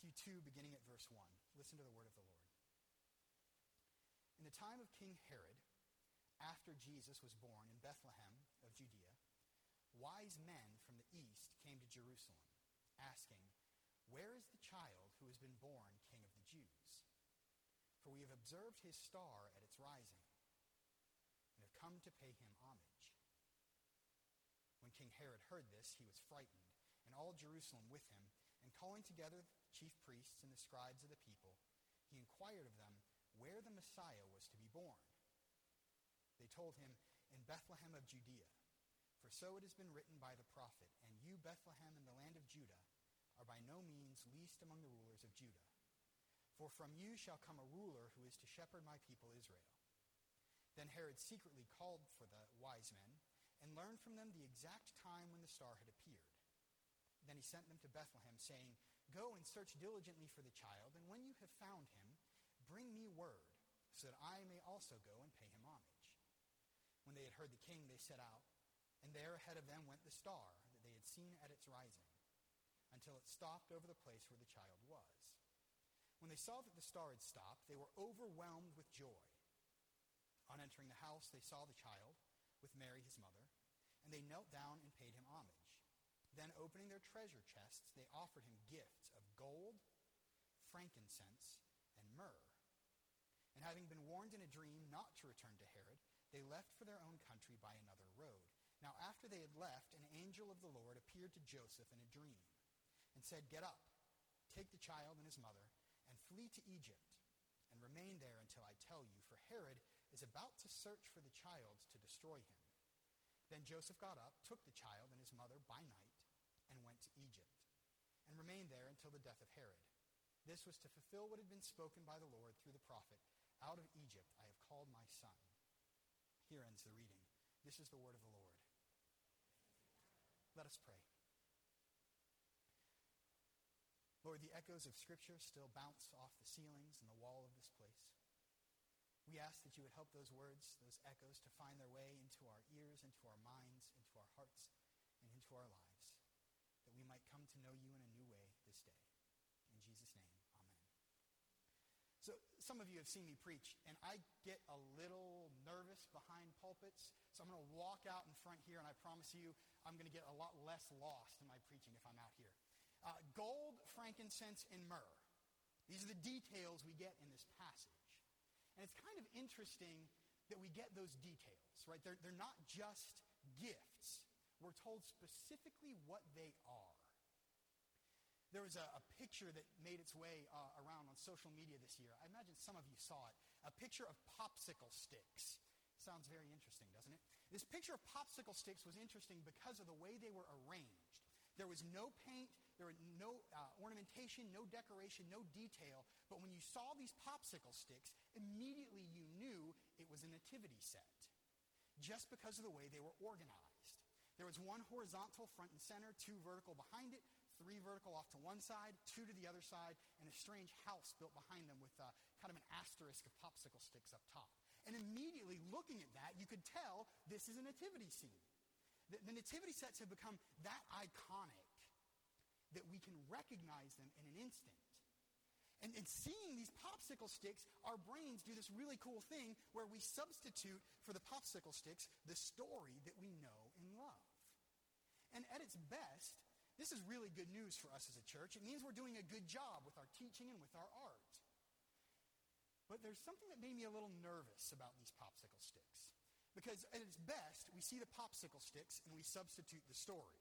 Matthew 2, beginning at verse 1. Listen to the word of the Lord. In the time of King Herod, after Jesus was born in Bethlehem of Judea, wise men from the east came to Jerusalem, asking, "Where is the child who has been born King of the Jews? For we have observed his star at its rising, and have come to pay him homage." When King Herod heard this, he was frightened, and all Jerusalem with him, and calling together the chief priests and the scribes of the people, he inquired of them where the Messiah was to be born. They told him, "In Bethlehem of Judea, for so it has been written by the prophet, and you, Bethlehem, in the land of Judah, are by no means least among the rulers of Judah. For from you shall come a ruler who is to shepherd my people Israel." Then Herod secretly called for the wise men, and learned from them the exact time when the star had appeared. Then he sent them to Bethlehem, saying, "Go and search diligently for the child, and when you have found him, bring me word, so that I may also go and pay him homage." When they had heard the king, they set out, and there ahead of them went the star that they had seen at its rising, until it stopped over the place where the child was. When they saw that the star had stopped, they were overwhelmed with joy. On entering the house, they saw the child with Mary his mother, and they knelt down and paid him homage. Then, opening their treasure chests, they offered him gifts of gold, frankincense, and myrrh. And having been warned in a dream not to return to Herod, they left for their own country by another road. Now after they had left, an angel of the Lord appeared to Joseph in a dream, and said, "Get up, take the child and his mother, and flee to Egypt, and remain there until I tell you, for Herod is about to search for the child to destroy him." Then Joseph got up, took the child and his mother by night, and went to Egypt, and remained there until the death of Herod. This was to fulfill what had been spoken by the Lord through the prophet, "Out of Egypt I have called my son." Here ends the reading. This is the word of the Lord. Let us pray. Lord, the echoes of Scripture still bounce off the ceilings and the wall of this place. We ask that you would help those words, those echoes, to find their way into our ears, into our minds, into our hearts, and into our lives, that we might come to know you in a new way this day. In Jesus' name, amen. So some of you have seen me preach, and I get a little nervous behind pulpits, so I'm going to walk out in front here, and I promise you I'm going to get a lot less lost in my preaching if I'm out here. Gold, frankincense, and myrrh. These are the details we get in this passage. And it's kind of interesting that we get those details, right? They're not just gifts. We're told specifically what they are. There was a picture that made its way around on social media this year. I imagine some of you saw it. A picture of popsicle sticks. Sounds very interesting, doesn't it? This picture of popsicle sticks was interesting because of the way they were arranged. There was no paint, there was no ornamentation, no decoration, no detail. But when you saw these popsicle sticks, immediately you knew it was a nativity set, just because of the way they were organized. There was one horizontal front and center, two vertical behind it, three vertical off to one side, two to the other side, and a strange house built behind them with kind of an asterisk of popsicle sticks up top. And immediately looking at that, you could tell this is a nativity scene. The nativity sets have become that iconic that we can recognize them in an instant. And seeing these popsicle sticks, our brains do this really cool thing where we substitute for the popsicle sticks the story that we know and love. And at its best, this is really good news for us as a church. It means we're doing a good job with our teaching and with our art. But there's something that made me a little nervous about these popsicle sticks. Because at its best, we see the popsicle sticks and we substitute the story.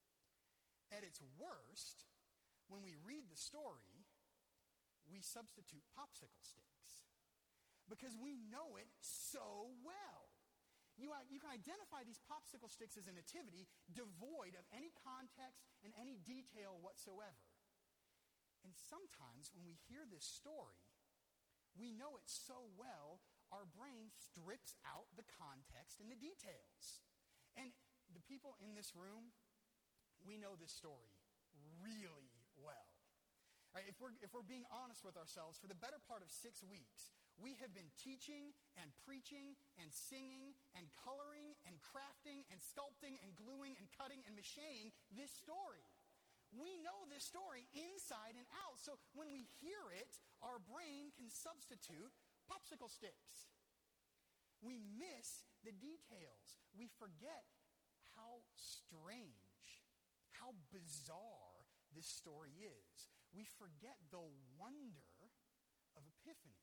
At its worst, when we read the story, we substitute popsicle sticks. Because we know it so well. You can identify these popsicle sticks as a nativity devoid of any context and any detail whatsoever. And sometimes when we hear this story, we know it so well, our brain strips out the context and the details. And the people in this room, we know this story really well. Right, if we're being honest with ourselves, for the better part of 6 weeks, we have been teaching and preaching and singing and coloring and crafting and sculpting and gluing and cutting and machining this story. We know this story inside and out. So So when we hear it, our brain can substitute popsicle sticks. We miss the details. We forget how strange, how bizarre this story is. We forget the wonder of Epiphany.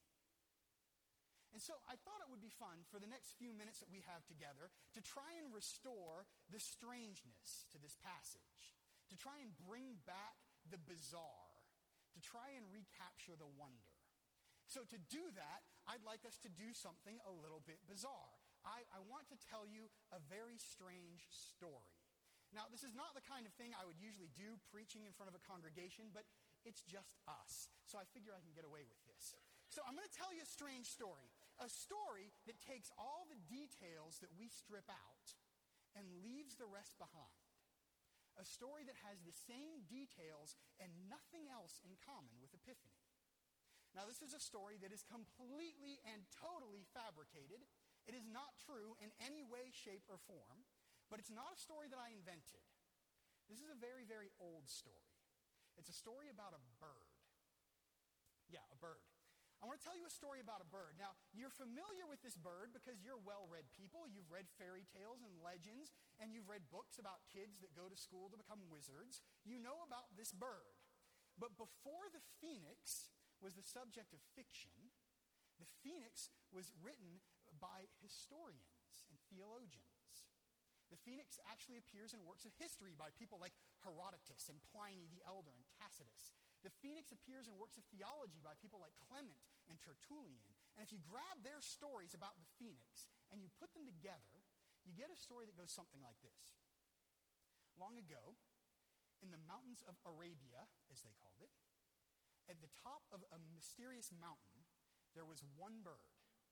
And so I thought it would be fun for the next few minutes that we have together to try and restore the strangeness to this passage, to try and bring back the bizarre, to try and recapture the wonder. So to do that, I'd like us to do something a little bit bizarre. I want to tell you a very strange story. Now, this is not the kind of thing I would usually do preaching in front of a congregation, but it's just us. So I figure I can get away with this. So I'm going to tell you a strange story. A story that takes all the details that we strip out and leaves the rest behind. A story that has the same details and nothing else in common with Epiphany. Now, this is a story that is completely and totally fabricated. It is not true in any way, shape, or form, but it's not a story that I invented. This is a very, very old story. It's a story about a bird. Yeah, a bird. I want to tell you a story about a bird. Now, you're familiar with this bird because you're well-read people. You've read fairy tales and legends, and you've read books about kids that go to school to become wizards. You know about this bird. But before the phoenix was the subject of fiction, the phoenix was written by historians and theologians. The phoenix actually appears in works of history by people like Herodotus and Pliny the Elder and Tacitus. The phoenix appears in works of theology by people like Clement and Tertullian. And if you grab their stories about the phoenix and you put them together, you get a story that goes something like this. Long ago, in the mountains of Arabia, as they called it, at the top of a mysterious mountain, there was one bird.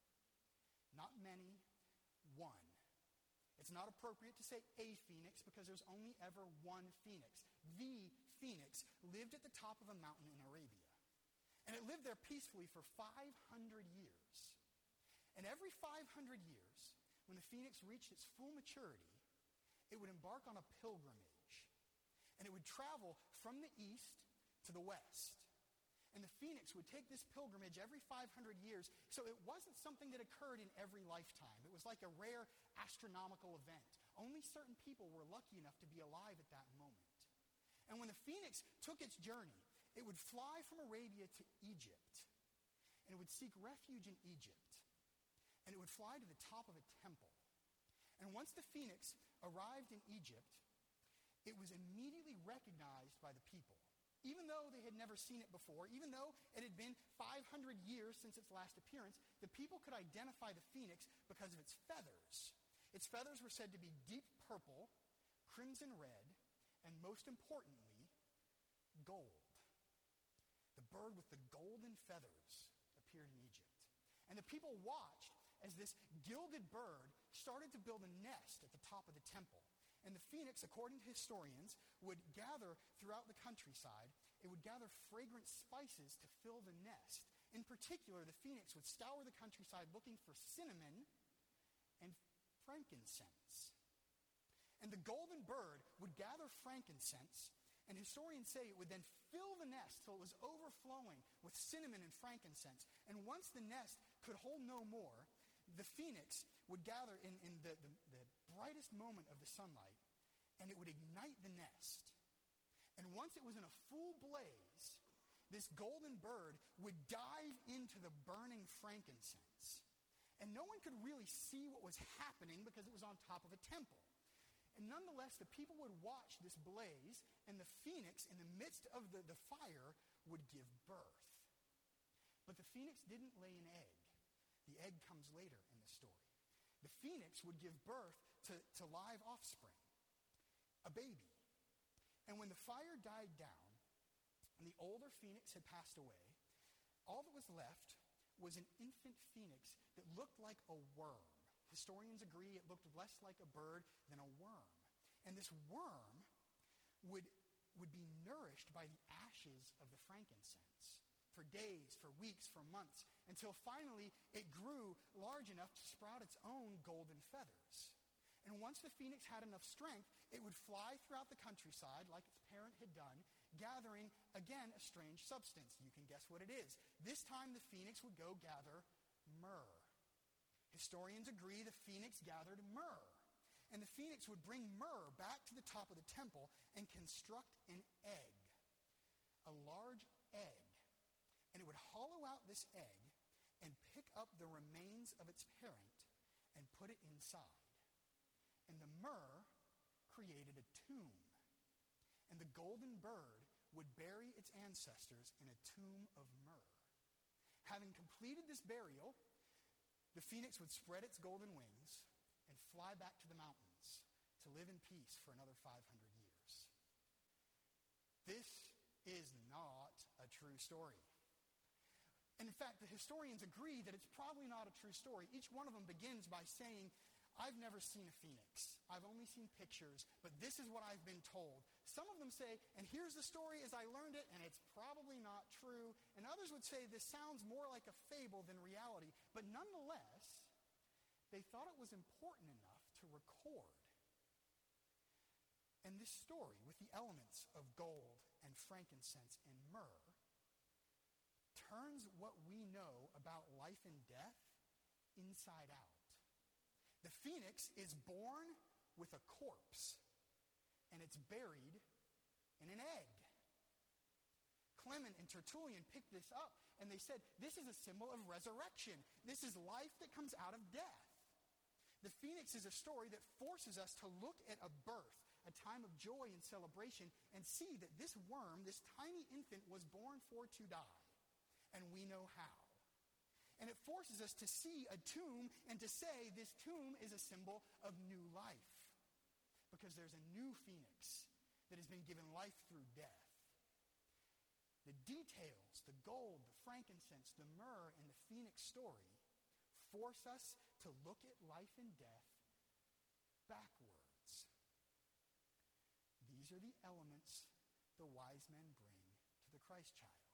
Not many, one. It's not appropriate to say a phoenix because there's only ever one phoenix. The phoenix lived at the top of a mountain in Arabia. And it lived there peacefully for 500 years. And every 500 years, when the phoenix reached its full maturity, it would embark on a pilgrimage. And it would travel from the east to the west. And the phoenix would take this pilgrimage every 500 years, so it wasn't something that occurred in every lifetime. It was like a rare astronomical event. Only certain people were lucky enough to be alive at that moment. And when the phoenix took its journey, it would fly from Arabia to Egypt. And it would seek refuge in Egypt. And it would fly to the top of a temple. And once the phoenix arrived in Egypt, it was immediately recognized by the people. Even though they had never seen it before, even though it had been 500 years since its last appearance, the people could identify the phoenix because of its feathers. Its feathers were said to be deep purple, crimson red, and most importantly, gold. The bird with the golden feathers appeared in Egypt. And the people watched as this gilded bird started to build a nest at the top of the temple. And the phoenix, according to historians, would gather throughout the countryside. It would gather fragrant spices to fill the nest. In particular, the phoenix would scour the countryside looking for cinnamon and frankincense. And the golden bird would gather frankincense, and historians say it would then fill the nest till it was overflowing with cinnamon and frankincense. And once the nest could hold no more, the phoenix would gather in the brightest moment of the sunlight, and it would ignite the nest. And once it was in a full blaze, this golden bird would dive into the burning frankincense. And no one could really see what was happening because it was on top of a temple. And nonetheless, the people would watch this blaze, and the phoenix, in the midst of the fire, would give birth. But the phoenix didn't lay an egg. The egg comes later in the story. The phoenix would give birth to live offspring, a baby. And when the fire died down and the older phoenix had passed away, all that was left was an infant phoenix that looked like a worm. Historians agree it looked less like a bird than a worm. And this worm would be nourished by the ashes of the frankincense for days, for weeks, for months, until finally it grew large enough to sprout its own golden feathers. And once the phoenix had enough strength, it would fly throughout the countryside like its parent had done, gathering, again, a strange substance. You can guess what it is. This time the phoenix would go gather myrrh. Historians agree the phoenix gathered myrrh. And the phoenix would bring myrrh back to the top of the temple and construct an egg, a large egg. And it would hollow out this egg and pick up the remains of its parent and put it inside. And the myrrh created a tomb. And the golden bird would bury its ancestors in a tomb of myrrh. Having completed this burial, the phoenix would spread its golden wings and fly back to the mountains to live in peace for another 500 years. This is not a true story. And in fact, the historians agree that it's probably not a true story. Each one of them begins by saying, I've never seen a phoenix. I've only seen pictures, but this is what I've been told. Some of them say, and here's the story as I learned it, and it's probably not true. And others would say this sounds more like a fable than reality. But nonetheless, they thought it was important enough to record. And this story, with the elements of gold and frankincense and myrrh, turns what we know about life and death inside out. The phoenix is born with a corpse, and it's buried in an egg. Clement and Tertullian picked this up, and they said, this is a symbol of resurrection. This is life that comes out of death. The phoenix is a story that forces us to look at a birth, a time of joy and celebration, and see that this worm, this tiny infant, was born for to die. And we know how. And it forces us to see a tomb and to say this tomb is a symbol of new life. Because there's a new phoenix that has been given life through death. The details, the gold, the frankincense, the myrrh, and the phoenix story force us to look at life and death backwards. These are the elements the wise men bring to the Christ child.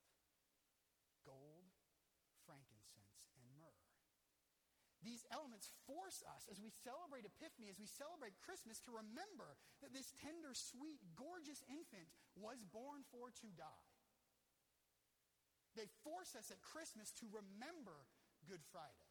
Gold, frankincense, and myrrh. These elements force us, as we celebrate Epiphany, as we celebrate Christmas, to remember that this tender, sweet, gorgeous infant was born for to die. They force us at Christmas to remember Good Friday.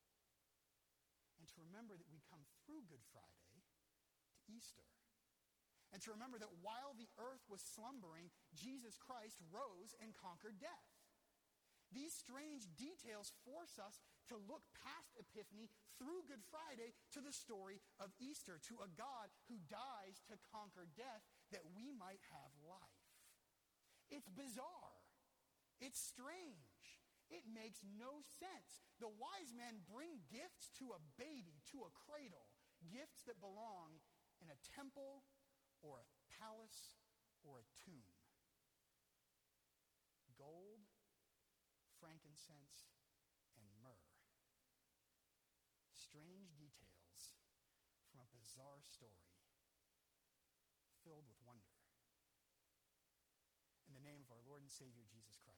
And to remember that we come through Good Friday to Easter. And to remember that while the earth was slumbering, Jesus Christ rose and conquered death. These strange details force us to look past Epiphany through Good Friday to the story of Easter, to a God who dies to conquer death that we might have life. It's bizarre. It's strange. It makes no sense. The wise men bring gifts to a baby, to a cradle, gifts that belong in a temple or a palace or a tomb. Gold, frankincense, and myrrh. Strange details from a bizarre story filled with wonder. In the name of our Lord and Savior, Jesus Christ.